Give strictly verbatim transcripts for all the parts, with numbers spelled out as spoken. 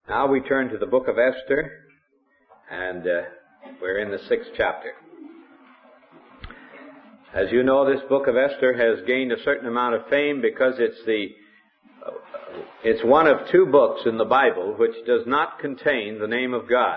Now we turn to the book of Esther, and uh, we're in the sixth chapter. As you know, this book of Esther has gained a certain amount of fame because it's the uh, it's one of two books in the Bible which does not contain the name of God.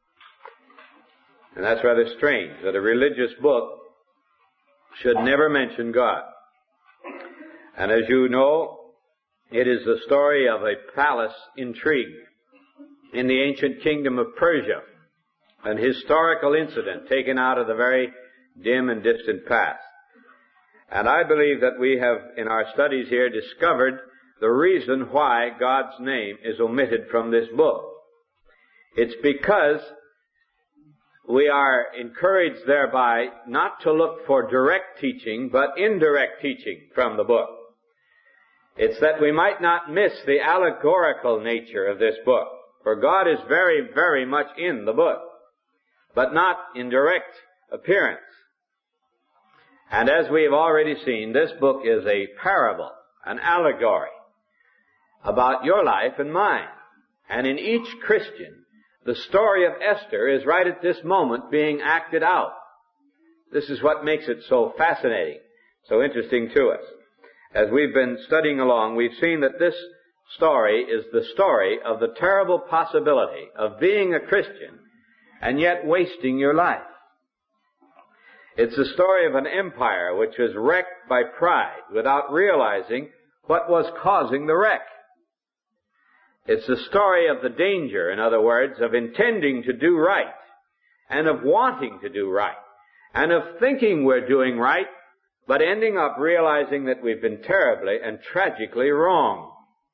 And that's rather strange, that a religious book should never mention God. And as you know, it is the story of a palace intrigue in the ancient kingdom of Persia, an historical incident taken out of the very dim and distant past. And I believe that we have, in our studies here, discovered the reason why God's name is omitted from this book. It's because we are encouraged thereby not to look for direct teaching, but indirect teaching from the book. It's that we might not miss the allegorical nature of this book. For God is very, very much in the book, but not in direct appearance. And as we have already seen, this book is a parable, an allegory about your life and mine. And in each Christian, the story of Esther is right at this moment being acted out. This is what makes it so fascinating, so interesting to us. As we've been studying along, we've seen that this story is the story of the terrible possibility of being a Christian and yet wasting your life. It's the story of an empire which was wrecked by pride without realizing what was causing the wreck. It's the story of the danger, in other words, of intending to do right and of wanting to do right and of thinking we're doing right, but ending up realizing that we've been terribly and tragically wrong.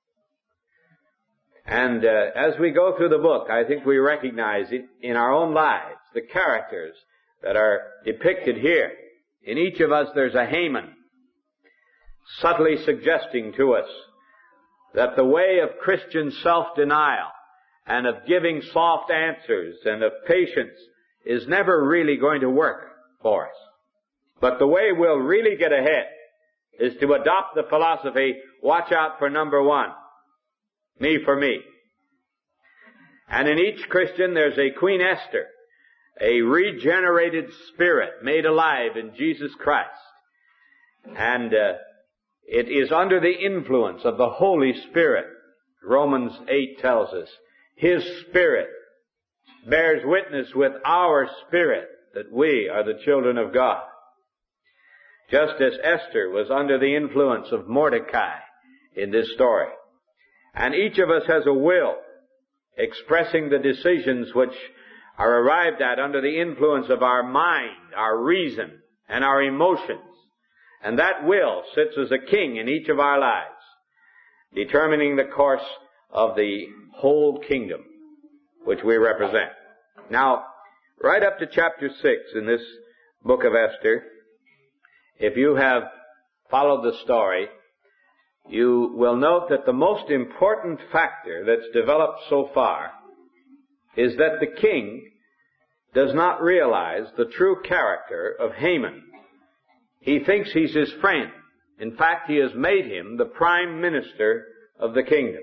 And uh, as we go through the book, I think we recognize it in our own lives, the characters that are depicted here. In each of us there's a Haman, subtly suggesting to us that the way of Christian self-denial and of giving soft answers and of patience is never really going to work for us. But the way we'll really get ahead is to adopt the philosophy, watch out for number one. Me for me. And in each Christian there's a Queen Esther, a regenerated spirit made alive in Jesus Christ. And uh, it is under the influence of the Holy Spirit. Romans eight tells us, His Spirit bears witness with our spirit that we are the children of God. Just as Esther was under the influence of Mordecai in this story. And each of us has a will expressing the decisions which are arrived at under the influence of our mind, our reason, and our emotions. And that will sits as a king in each of our lives, determining the course of the whole kingdom which we represent. Now, right up to chapter six in this book of Esther, if you have followed the story, you will note that the most important factor that's developed so far is that the king does not realize the true character of Haman. He thinks he's his friend. In fact, he has made him the prime minister of the kingdom.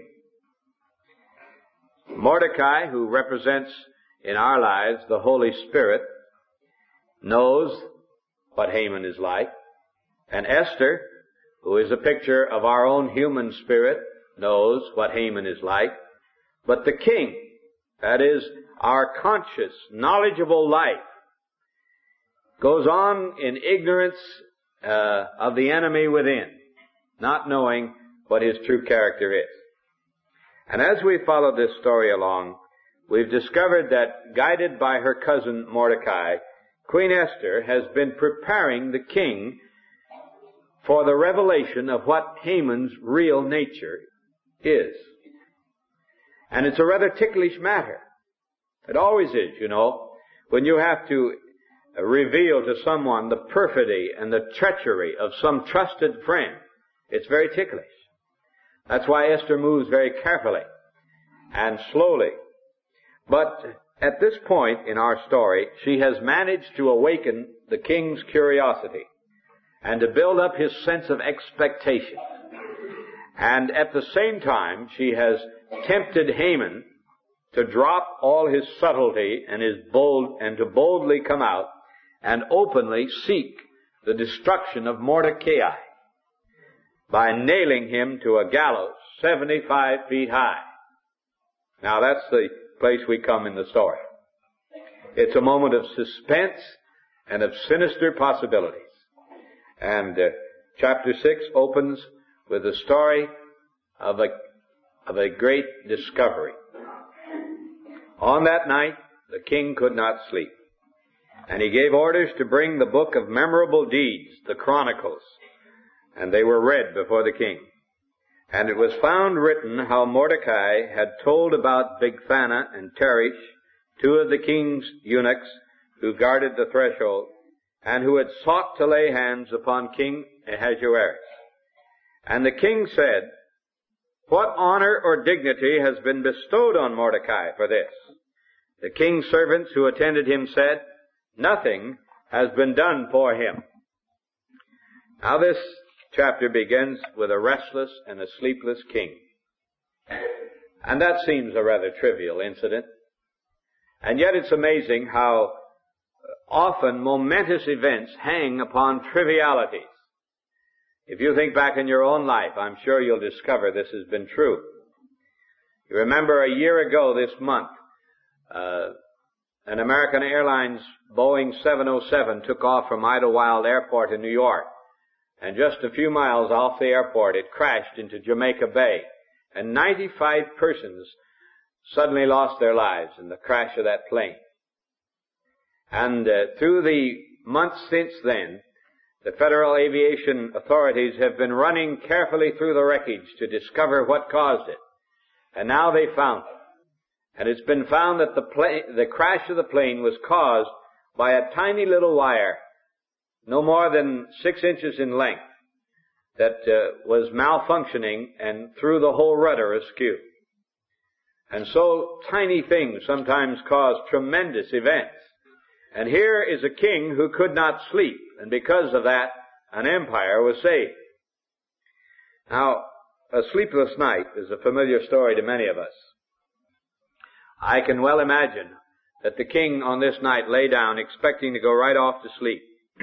Mordecai, who represents in our lives the Holy Spirit, knows what Haman is like. And Esther, who is a picture of our own human spirit, knows what Haman is like. But the king, that is, our conscious, knowledgeable life, goes on in ignorance uh, of the enemy within, not knowing what his true character is. And as we follow this story along, we've discovered that, guided by her cousin Mordecai, Queen Esther has been preparing the king for the revelation of what Haman's real nature is. And it's a rather ticklish matter. It always is, you know, when you have to reveal to someone the perfidy and the treachery of some trusted friend. It's very ticklish. That's why Esther moves very carefully and slowly. But at this point in our story, she has managed to awaken the king's curiosity and to build up his sense of expectation. And at the same time, she has tempted Haman to drop all his subtlety and his bold, and to boldly come out and openly seek the destruction of Mordecai by nailing him to a gallows seventy-five feet high. Now that's the place we come in the story. It's a moment of suspense and of sinister possibilities. And uh, chapter six opens with the story of a, of a great discovery. On that night, the king could not sleep, and he gave orders to bring the book of memorable deeds, the Chronicles, and they were read before the king. And it was found written how Mordecai had told about Bigthana and Teresh, two of the king's eunuchs who guarded the threshold, and who had sought to lay hands upon King Ahasuerus. And the king said, "What honor or dignity has been bestowed on Mordecai for this?" The king's servants who attended him said, "Nothing has been done for him." Now this chapter begins with a restless and a sleepless king. And that seems a rather trivial incident. And yet it's amazing how often momentous events hang upon trivialities. If you think back in your own life, I'm sure you'll discover this has been true. You remember a year ago this month, uh, an American Airlines Boeing seven oh seven took off from Idlewild Airport in New York. And just a few miles off the airport, it crashed into Jamaica Bay. And ninety-five persons suddenly lost their lives in the crash of that plane. And uh, through the months since then, the Federal Aviation Authorities have been running carefully through the wreckage to discover what caused it. And now they found it. And it's been found that the, plane, the crash of the plane was caused by a tiny little wire, no more than six inches in length, that uh, was malfunctioning and threw the whole rudder askew. And so tiny things sometimes cause tremendous events. And here is a king who could not sleep, and because of that, an empire was saved. Now, a sleepless night is a familiar story to many of us. I can well imagine that the king on this night lay down expecting to go right off to sleep.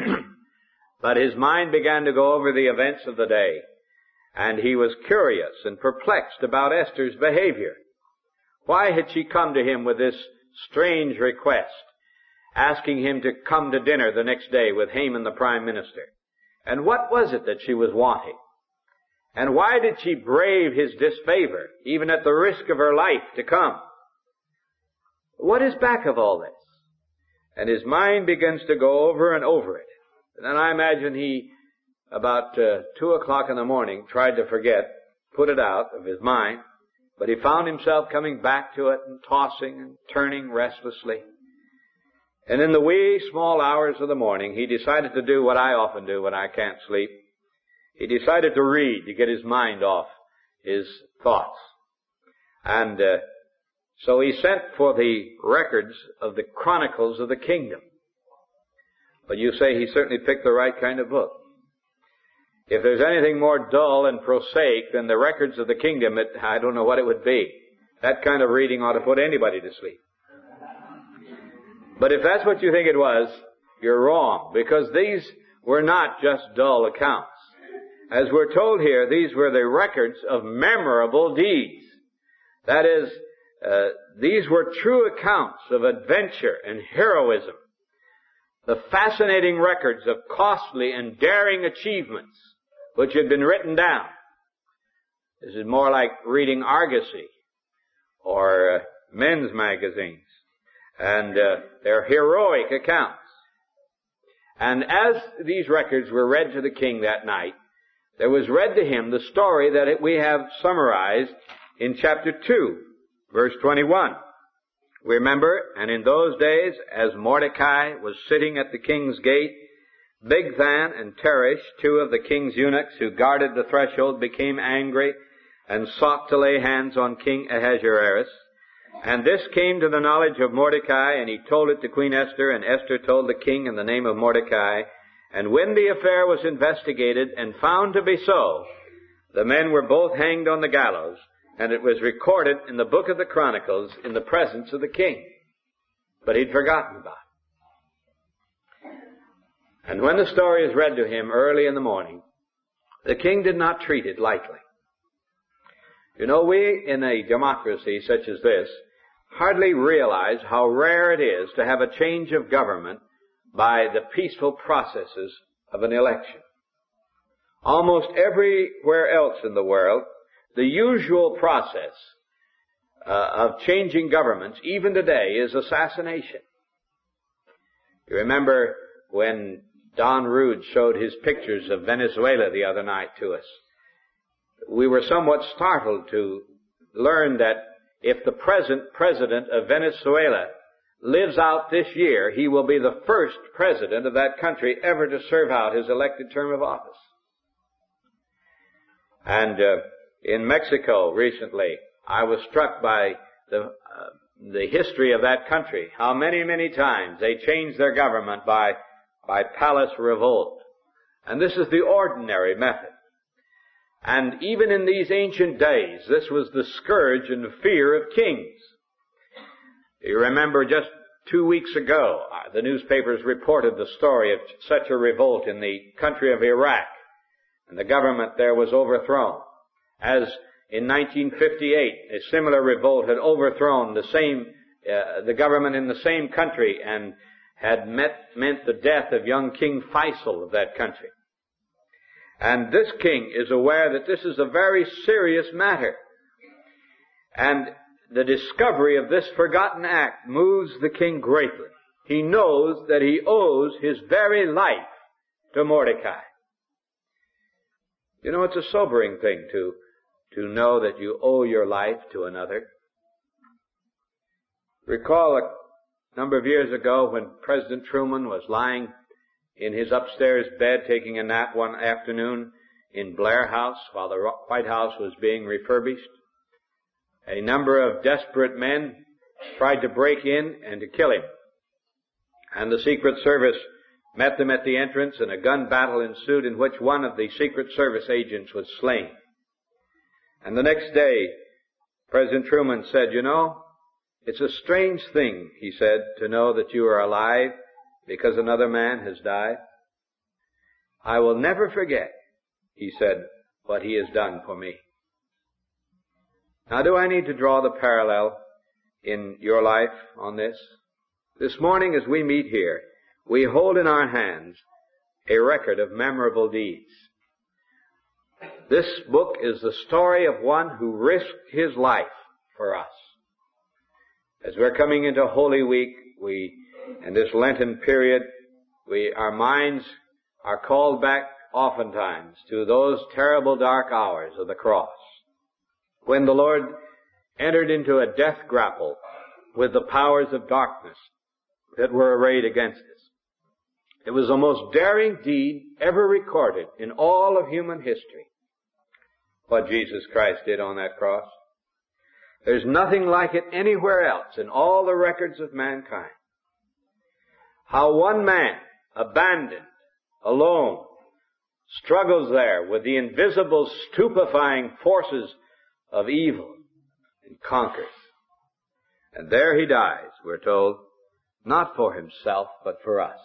But his mind began to go over the events of the day, and he was curious and perplexed about Esther's behavior. Why had she come to him with this strange request, asking him to come to dinner the next day with Haman the prime minister? And what was it that she was wanting? And why did she brave his disfavor, even at the risk of her life, to come? What is back of all this? And his mind begins to go over and over it. And then I imagine he, about uh, two o'clock in the morning, tried to forget, put it out of his mind, but he found himself coming back to it and tossing and turning restlessly. And in the wee, small hours of the morning, he decided to do what I often do when I can't sleep. He decided to read to get his mind off his thoughts. And uh, so he sent for the records of the Chronicles of the Kingdom. But you say he certainly picked the right kind of book. If there's anything more dull and prosaic than the records of the kingdom, it, I don't know what it would be. That kind of reading ought to put anybody to sleep. But if that's what you think it was, you're wrong, because these were not just dull accounts. As we're told here, these were the records of memorable deeds. That is, uh, these were true accounts of adventure and heroism. The fascinating records of costly and daring achievements which had been written down. This is more like reading Argosy or uh, men's magazines. And uh, they're heroic accounts. And as these records were read to the king that night, there was read to him the story that it, we have summarized in chapter two, verse twenty-one. Remember, and in those days, as Mordecai was sitting at the king's gate, Bigthan and Teresh, two of the king's eunuchs who guarded the threshold, became angry and sought to lay hands on King Ahasuerus. And this came to the knowledge of Mordecai, and he told it to Queen Esther, and Esther told the king in the name of Mordecai. And when the affair was investigated and found to be so, the men were both hanged on the gallows, and it was recorded in the book of the Chronicles in the presence of the king. But he'd forgotten about it. And when the story is read to him early in the morning, the king did not treat it lightly. You know, we in a democracy such as this hardly realize how rare it is to have a change of government by the peaceful processes of an election. Almost everywhere else in the world, the usual process uh, of changing governments, even today, is assassination. You remember when Don Rood showed his pictures of Venezuela the other night to us. We were somewhat startled to learn that if the present president of Venezuela lives out this year, he will be the first president of that country ever to serve out his elected term of office. And uh, in Mexico recently, I was struck by the uh, the history of that country, how many, many times they changed their government by by palace revolt. And this is the ordinary method. And even in these ancient days, this was the scourge and fear of kings. You remember just two weeks ago, the newspapers reported the story of such a revolt in the country of Iraq, and the government there was overthrown. As in nineteen fifty-eight, a similar revolt had overthrown the same, uh, the government in the same country and had met, meant the death of young King Faisal of that country. And this king is aware that this is a very serious matter. And the discovery of this forgotten act moves the king greatly. He knows that he owes his very life to Mordecai. You know, it's a sobering thing to, to know that you owe your life to another. Recall a number of years ago when President Truman was lying in his upstairs bed taking a nap one afternoon in Blair House while the White House was being refurbished. A number of desperate men tried to break in and to kill him. And the Secret Service met them at the entrance, and a gun battle ensued in which one of the Secret Service agents was slain. And the next day, President Truman said, you know, it's a strange thing, he said, to know that you are alive because another man has died. I will never forget, he said, what he has done for me. Now, do I need to draw the parallel in your life on this? This morning as we meet here, we hold in our hands a record of memorable deeds. This book is the story of one who risked his life for us. As we're coming into Holy Week, we, in this Lenten period, we, our minds are called back oftentimes to those terrible dark hours of the cross, when the Lord entered into a death grapple with the powers of darkness that were arrayed against us. It was the most daring deed ever recorded in all of human history, what Jesus Christ did on that cross. There's nothing like it anywhere else in all the records of mankind. How one man, abandoned, alone, struggles there with the invisible, stupefying forces of evil and conquers. And there he dies, we're told, not for himself, but for us.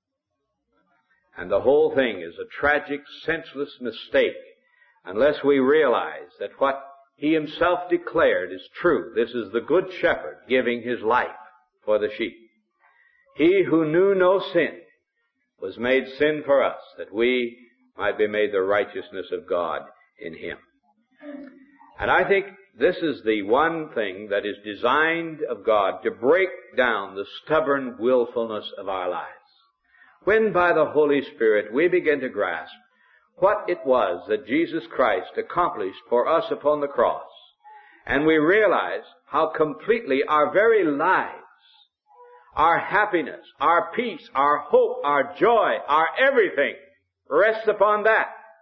And the whole thing is a tragic, senseless mistake unless we realize that what he himself declared is true. This is the good shepherd giving his life for the sheep. He who knew no sin was made sin for us, that we might be made the righteousness of God in him. And I think this is the one thing that is designed of God to break down the stubborn willfulness of our lives. When by the Holy Spirit we begin to grasp what it was that Jesus Christ accomplished for us upon the cross, and we realize how completely our very lives, our happiness, our peace, our hope, our joy, our everything rests upon that,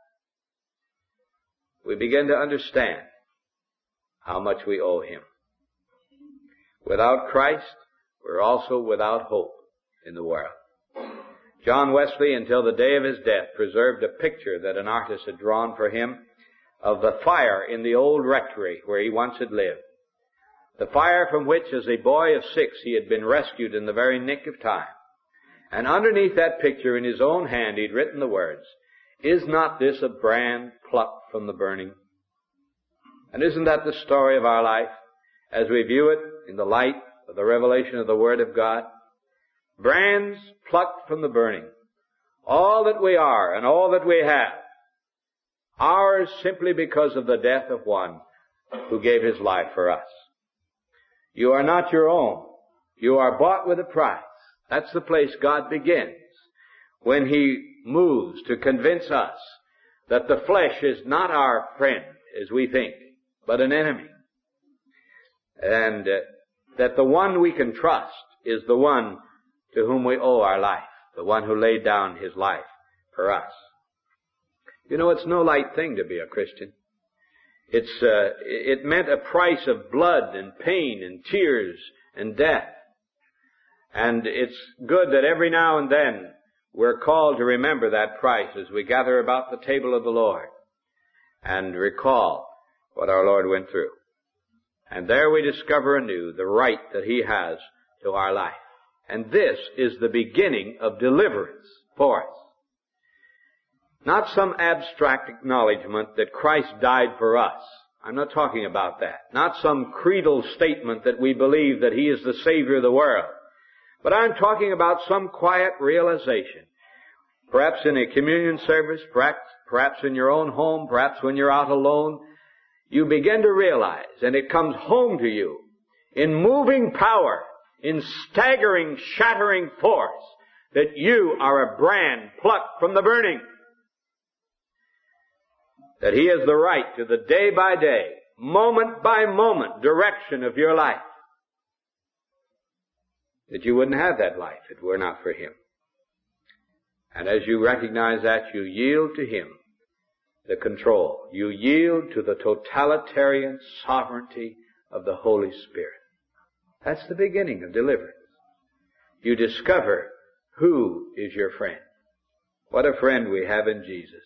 we begin to understand how much we owe him. Without Christ, we're also without hope in the world. John Wesley, until the day of his death, preserved a picture that an artist had drawn for him of the fire in the old rectory where he once had lived. The fire from which, as a boy of six, he had been rescued in the very nick of time. And underneath that picture, in his own hand, he'd written the words, "Is not this a brand plucked from the burning?" And isn't that the story of our life as we view it in the light of the revelation of the Word of God? Brands plucked from the burning. All that we are and all that we have, ours simply because of the death of one who gave his life for us. You are not your own. You are bought with a price. That's the place God begins when He moves to convince us that the flesh is not our friend, as we think, but an enemy. And uh, that the one we can trust is the one to whom we owe our life, the one who laid down His life for us. You know, it's no light thing to be a Christian. It's, uh, it meant a price of blood and pain and tears and death. And it's good that every now and then we're called to remember that price as we gather about the table of the Lord and recall what our Lord went through. And there we discover anew the right that He has to our life. And this is the beginning of deliverance for us. Not some abstract acknowledgement that Christ died for us. I'm not talking about that. Not some creedal statement that we believe that He is the Savior of the world. But I'm talking about some quiet realization. Perhaps in a communion service, perhaps, perhaps in your own home, perhaps when you're out alone, you begin to realize, and it comes home to you, in moving power, in staggering, shattering force, that you are a brand plucked from the burning. That He has the right to the day by day, moment by moment direction of your life. That you wouldn't have that life if it were not for Him. And as you recognize that, you yield to Him the control. You yield to the totalitarian sovereignty of the Holy Spirit. That's the beginning of deliverance. You discover who is your friend. What a friend we have in Jesus.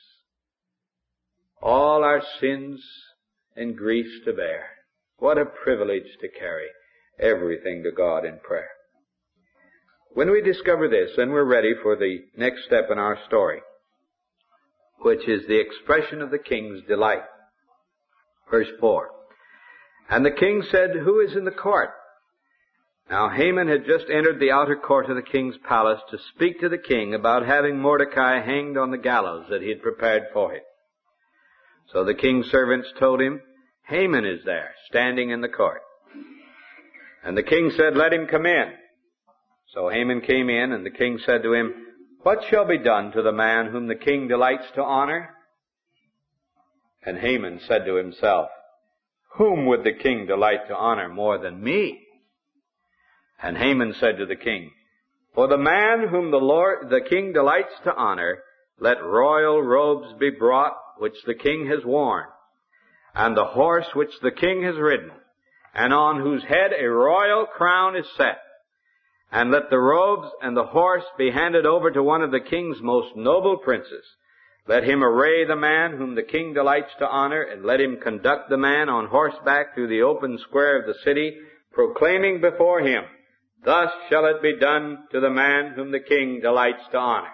All our sins and griefs to bear. What a privilege to carry everything to God in prayer. When we discover this, then we're ready for the next step in our story, which is the expression of the king's delight. Verse four. And the king said, "Who is in the court?" Now Haman had just entered the outer court of the king's palace to speak to the king about having Mordecai hanged on the gallows that he had prepared for him. So the king's servants told him, "Haman is there, standing in the court." And the king said, "Let him come in." So Haman came in, and the king said to him, "What shall be done to the man whom the king delights to honor?" And Haman said to himself, "Whom would the king delight to honor more than me?" And Haman said to the king, "For the man whom the Lord, the king delights to honor, let royal robes be brought, which the king has worn, and the horse which the king has ridden, and on whose head a royal crown is set. And let the robes and the horse be handed over to one of the king's most noble princes. Let him array the man whom the king delights to honor, and let him conduct the man on horseback through the open square of the city, proclaiming before him, 'Thus shall it be done to the man whom the king delights to honor.'"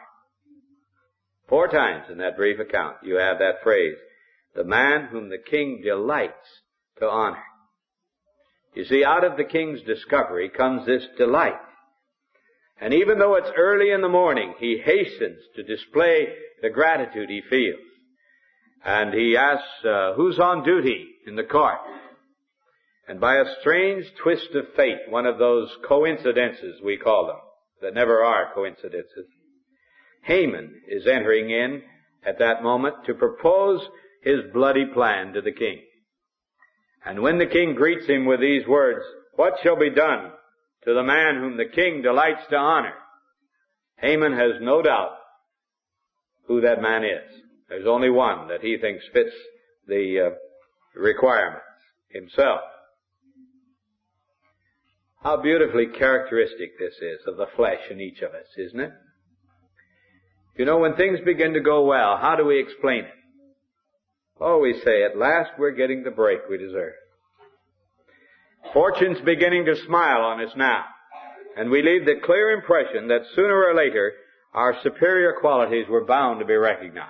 Four times in that brief account you have that phrase, "the man whom the king delights to honor." You see, out of the king's discovery comes this delight. And even though it's early in the morning, he hastens to display the gratitude he feels. And he asks, uh, who's on duty in the court? And by a strange twist of fate, one of those coincidences we call them, that never are coincidences, Haman is entering in at that moment to propose his bloody plan to the king. And when the king greets him with these words, "What shall be done to the man whom the king delights to honor?" Haman has no doubt who that man is. There's only one that he thinks fits the uh, requirements, himself. How beautifully characteristic this is of the flesh in each of us, isn't it? You know, when things begin to go well, how do we explain it? Oh, we say, at last we're getting the break we deserve. Fortune's beginning to smile on us now. And we leave the clear impression that sooner or later our superior qualities were bound to be recognized.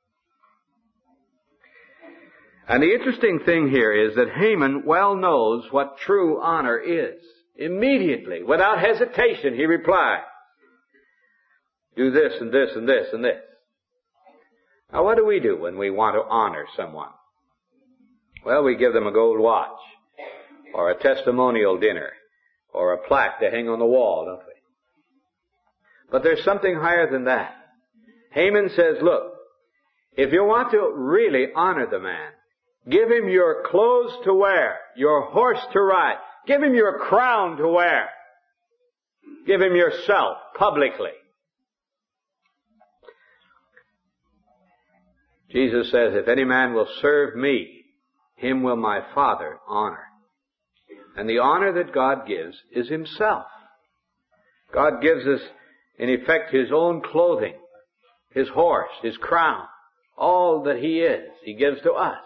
And the interesting thing here is that Haman well knows what true honor is. Immediately, without hesitation, he replied, do this and this and this and this. Now, what do we do when we want to honor someone? Well, we give them a gold watch, or a testimonial dinner, or a plaque to hang on the wall, don't we? But there's something higher than that. Haman says, look, if you want to really honor the man, give him your clothes to wear, your horse to ride. Give him your crown to wear. Give him yourself publicly. Jesus says, if any man will serve me, him will my Father honor. And the honor that God gives is himself. God gives us, in effect, his own clothing, his horse, his crown, all that he is, he gives to us.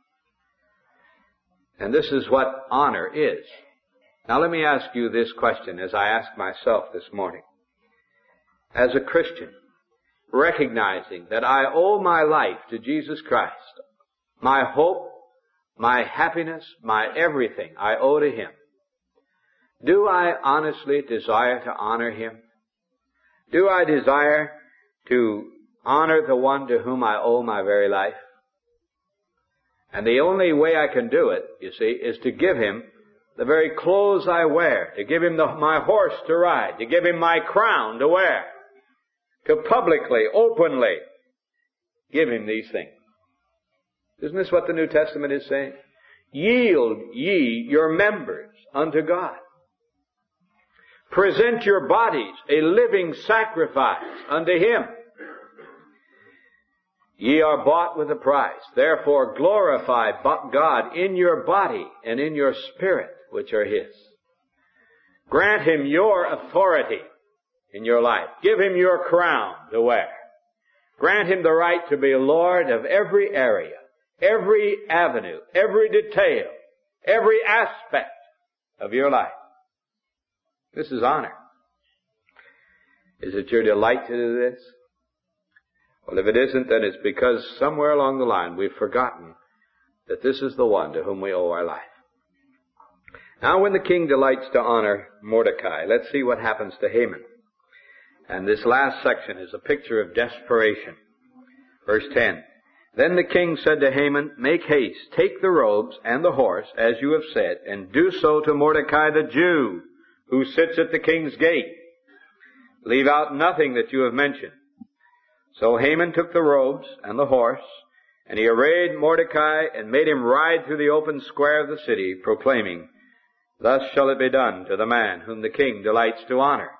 And this is what honor is. Now let me ask you this question as I ask myself this morning. As a Christian, recognizing that I owe my life to Jesus Christ, my hope, my happiness, my everything I owe to him, do I honestly desire to honor him? Do I desire to honor the one to whom I owe my very life? And the only way I can do it, you see, is to give him the very clothes I wear, to give him the, my horse to ride, to give him my crown to wear, to publicly, openly give him these things. Isn't this what the New Testament is saying? Yield ye your members unto God. Present your bodies a living sacrifice unto him. Ye are bought with a price. Therefore glorify God in your body and in your spirit, which are his. Grant him your authority in your life. Give him your crown to wear. Grant him the right to be Lord of every area, every avenue, every detail, every aspect of your life. This is honor. Is it your delight to do this? Well, if it isn't, then it's because somewhere along the line we've forgotten that this is the one to whom we owe our life. Now, when the king delights to honor Mordecai, let's see what happens to Haman. And this last section is a picture of desperation. Verse ten. Then the king said to Haman, make haste, take the robes and the horse, as you have said, and do so to Mordecai the Jew, who sits at the king's gate. Leave out nothing that you have mentioned. So Haman took the robes and the horse, and he arrayed Mordecai and made him ride through the open square of the city, proclaiming, thus shall it be done to the man whom the king delights to honor.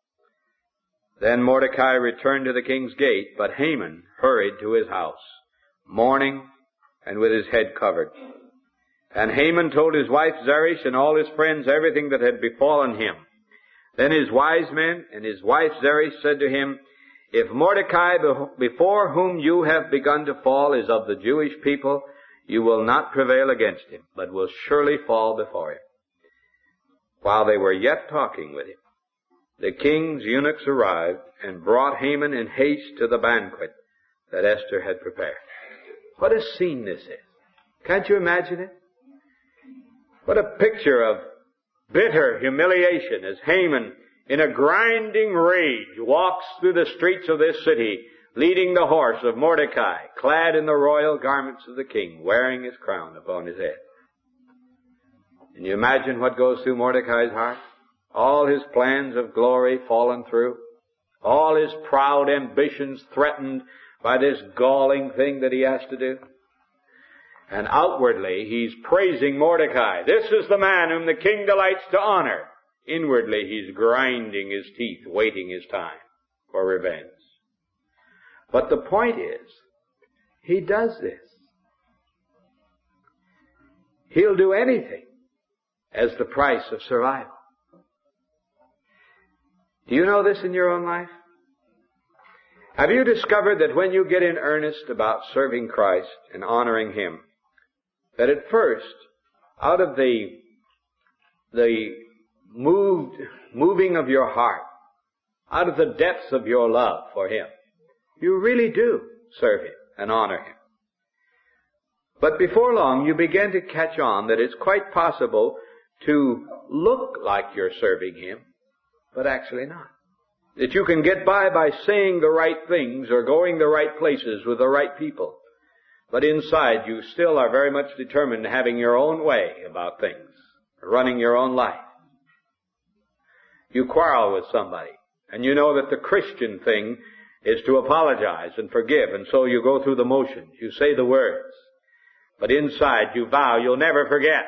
Then Mordecai returned to the king's gate, but Haman hurried to his house, mourning and with his head covered. And Haman told his wife Zeresh and all his friends everything that had befallen him. Then his wise men and his wife Zeresh said to him, if Mordecai, before whom you have begun to fall, is of the Jewish people, you will not prevail against him, but will surely fall before him. While they were yet talking with him, the king's eunuchs arrived and brought Haman in haste to the banquet that Esther had prepared. What a scene this is. Can't you imagine it? What a picture of bitter humiliation as Haman, in a grinding rage, walks through the streets of this city, leading the horse of Mordecai, clad in the royal garments of the king, wearing his crown upon his head. Can you imagine what goes through Mordecai's heart? All his plans of glory fallen through. All his proud ambitions threatened by this galling thing that he has to do. And outwardly, he's praising Mordecai. This is the man whom the king delights to honor. Inwardly, he's grinding his teeth, waiting his time for revenge. But the point is, he does this. He'll do anything as the price of survival. Do you know this in your own life? Have you discovered that when you get in earnest about serving Christ and honoring Him, that at first, out of the, the moved, moving of your heart, out of the depths of your love for Him, you really do serve Him and honor Him. But before long, you begin to catch on that it's quite possible to look like you're serving Him, but actually not. That you can get by by saying the right things or going the right places with the right people. But inside you still are very much determined having your own way about things, running your own life. You quarrel with somebody, and you know that the Christian thing is to apologize and forgive, and so you go through the motions. You say the words. But inside you vow you'll never forget.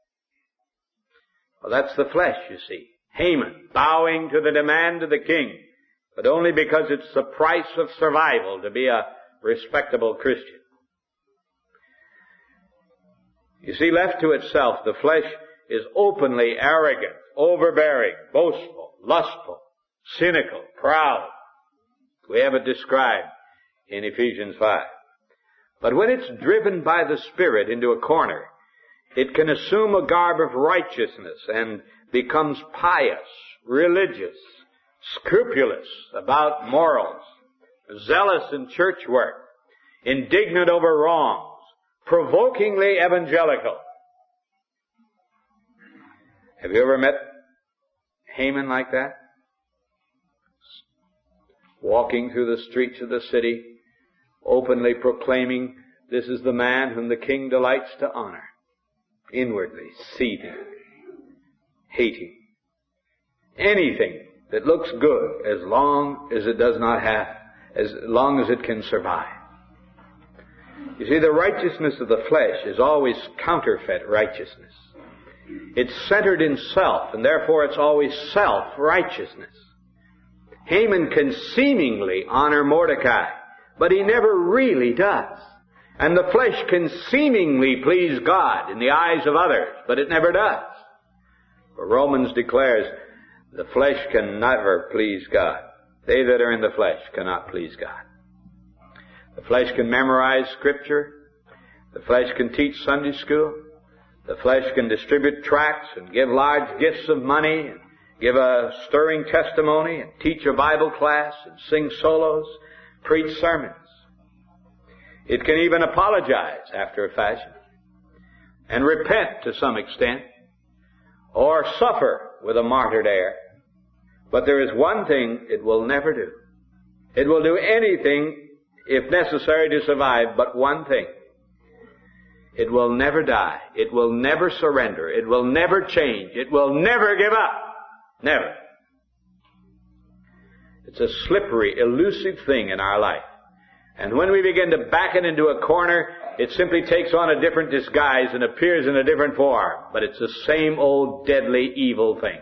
Well, that's the flesh, you see. Haman, bowing to the demand of the king, but only because it's the price of survival to be a respectable Christian. You see, left to itself, the flesh is openly arrogant, overbearing, boastful, lustful, cynical, proud. We have it described in Ephesians five. But when it's driven by the Spirit into a corner, it can assume a garb of righteousness and becomes pious, religious, scrupulous about morals, zealous in church work, indignant over wrongs, provokingly evangelical. Have you ever met Haman like that? Walking through the streets of the city, openly proclaiming, "This is the man whom the king delights to honor." Inwardly seething, hating anything that looks good as long as it does not have, as long as it can survive. You see, the righteousness of the flesh is always counterfeit righteousness. It's centered in self, and therefore it's always self-righteousness. Haman can seemingly honor Mordecai, but he never really does. And the flesh can seemingly please God in the eyes of others, but it never does. For Romans declares, the flesh can never please God. They that are in the flesh cannot please God. The flesh can memorize Scripture. The flesh can teach Sunday school. The flesh can distribute tracts and give large gifts of money and give a stirring testimony and teach a Bible class and sing solos, preach sermons. It can even apologize after a fashion and repent to some extent or suffer with a martyred air. But there is one thing it will never do. It will do anything, if necessary, to survive, but one thing. It will never die. It will never surrender. It will never change. It will never give up. Never. It's a slippery, elusive thing in our life. And when we begin to back it into a corner, it simply takes on a different disguise and appears in a different form. But it's the same old deadly evil thing.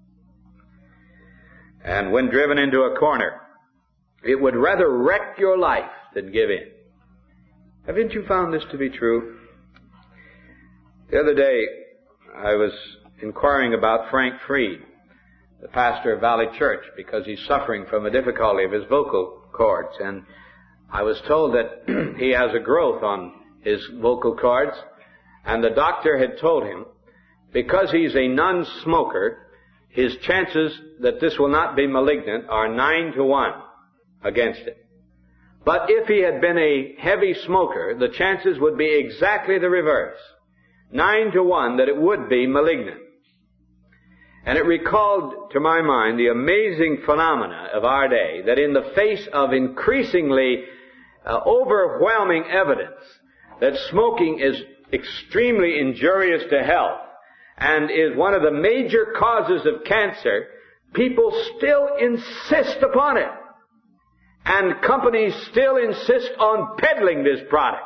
And when driven into a corner, it would rather wreck your life than give in. Haven't you found this to be true? The other day, I was inquiring about Frank Freed, the pastor of Valley Church, because he's suffering from a difficulty of his vocal cords. And I was told that he has a growth on his vocal cords, and the doctor had told him, because he's a non-smoker, his chances that this will not be malignant are nine to one against it. But if he had been a heavy smoker, the chances would be exactly the reverse. Nine to one that it would be malignant. And it recalled to my mind the amazing phenomena of our day, that in the face of increasingly uh, overwhelming evidence that smoking is extremely injurious to health and is one of the major causes of cancer, people still insist upon it. And companies still insist on peddling this product.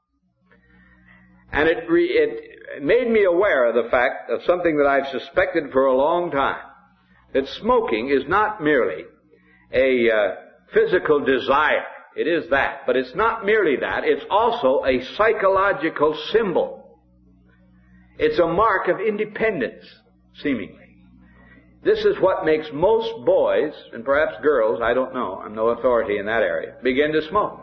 And it, re, it made me aware of the fact of something that I've suspected for a long time, that smoking is not merely a uh, physical desire. It is that. But it's not merely that. It's also a psychological symbol. It's a mark of independence, seemingly. This is what makes most boys, and perhaps girls, I don't know, I'm no authority in that area, begin to smoke.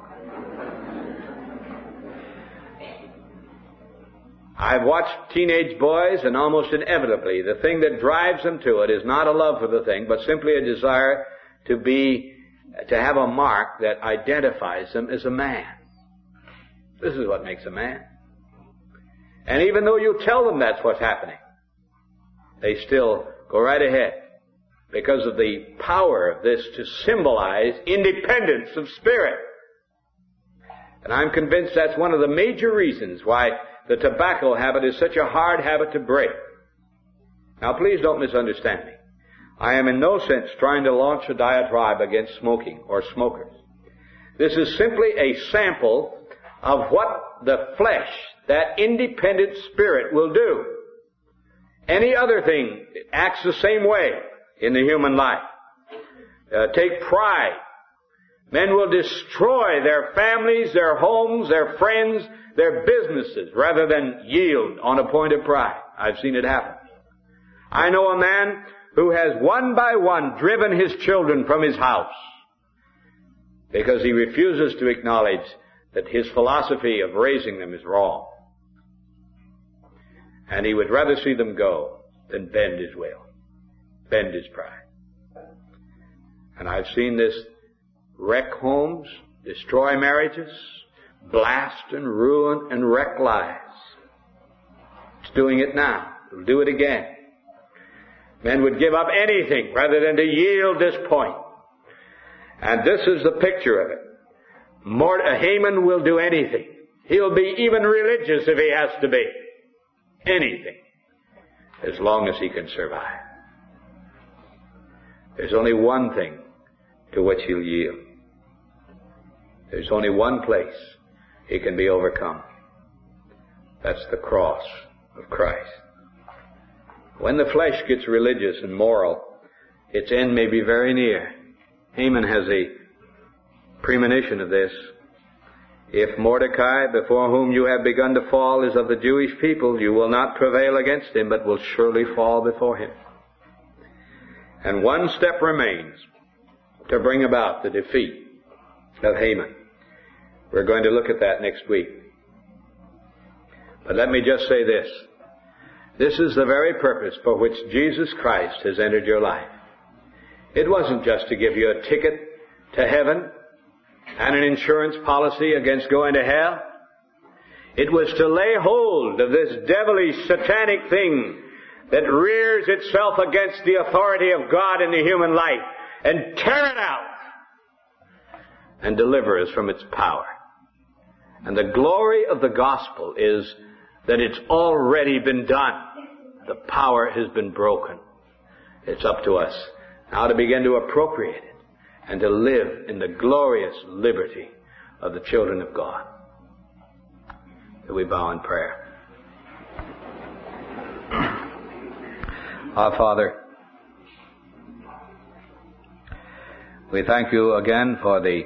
I've watched teenage boys, and almost inevitably the thing that drives them to it is not a love for the thing, but simply a desire to be, to have a mark that identifies them as a man. This is what makes a man. And even though you tell them that's what's happening, they still go right ahead because of the power of this to symbolize independence of spirit. And I'm convinced that's one of the major reasons why the tobacco habit is such a hard habit to break. Now please don't misunderstand me. I am in no sense trying to launch a diatribe against smoking or smokers. This is simply a sample of what the flesh, that independent spirit, will do. Any other thing acts the same way in the human life. Uh, take pride. Men will destroy their families, their homes, their friends, their businesses, rather than yield on a point of pride. I've seen it happen. I know a man who has one by one driven his children from his house because he refuses to acknowledge that his philosophy of raising them is wrong. And he would rather see them go than bend his will, bend his pride. And I've seen this wreck homes, destroy marriages, blast and ruin and wreck lives. It's doing it now. It'll do it again. Men would give up anything rather than to yield this point. And this is the picture of it. Mord- Haman will do anything. He'll be even religious if he has to be. Anything. As long as he can survive. There's only one thing to which he'll yield. There's only one place he can be overcome. That's the cross of Christ. When the flesh gets religious and moral, its end may be very near. Haman has a premonition of this. If Mordecai, before whom you have begun to fall, is of the Jewish people, you will not prevail against him, but will surely fall before him. And one step remains to bring about the defeat of Haman. We're going to look at that next week. But let me just say this. This is the very purpose for which Jesus Christ has entered your life. It wasn't just to give you a ticket to heaven and an insurance policy against going to hell. It was to lay hold of this devilish, satanic thing that rears itself against the authority of God in the human life and tear it out and deliver us from its power. And the glory of the gospel is that it's already been done. The power has been broken. It's up to us now to begin to appropriate it and to live in the glorious liberty of the children of God. That we bow in prayer. Our Father, we thank you again for the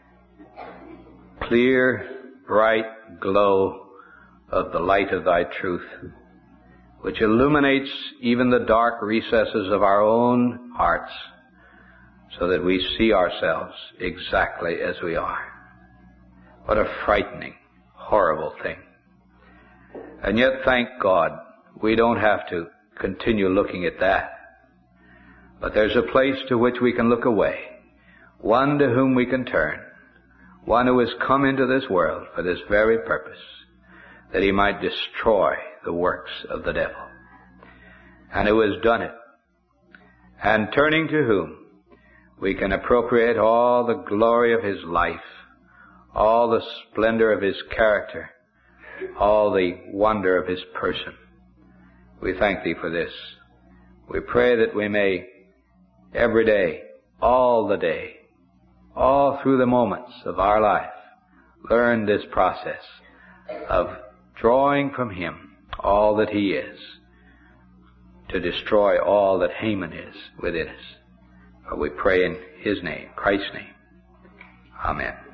clear, bright glow of the light of thy truth, which illuminates even the dark recesses of our own hearts, so that we see ourselves exactly as we are. What a frightening, horrible thing. And yet, thank God, we don't have to continue looking at that. But there's a place to which we can look away, one to whom we can turn, one who has come into this world for this very purpose, that he might destroy the works of the devil, and who has done it, and turning to whom we can appropriate all the glory of his life, all the splendor of his character, all the wonder of his person. We thank thee for this. We pray that we may every day, all the day, all through the moments of our life, learn this process of drawing from him all that he is, to destroy all that Haman is within us. For we pray in his name, Christ's name. Amen.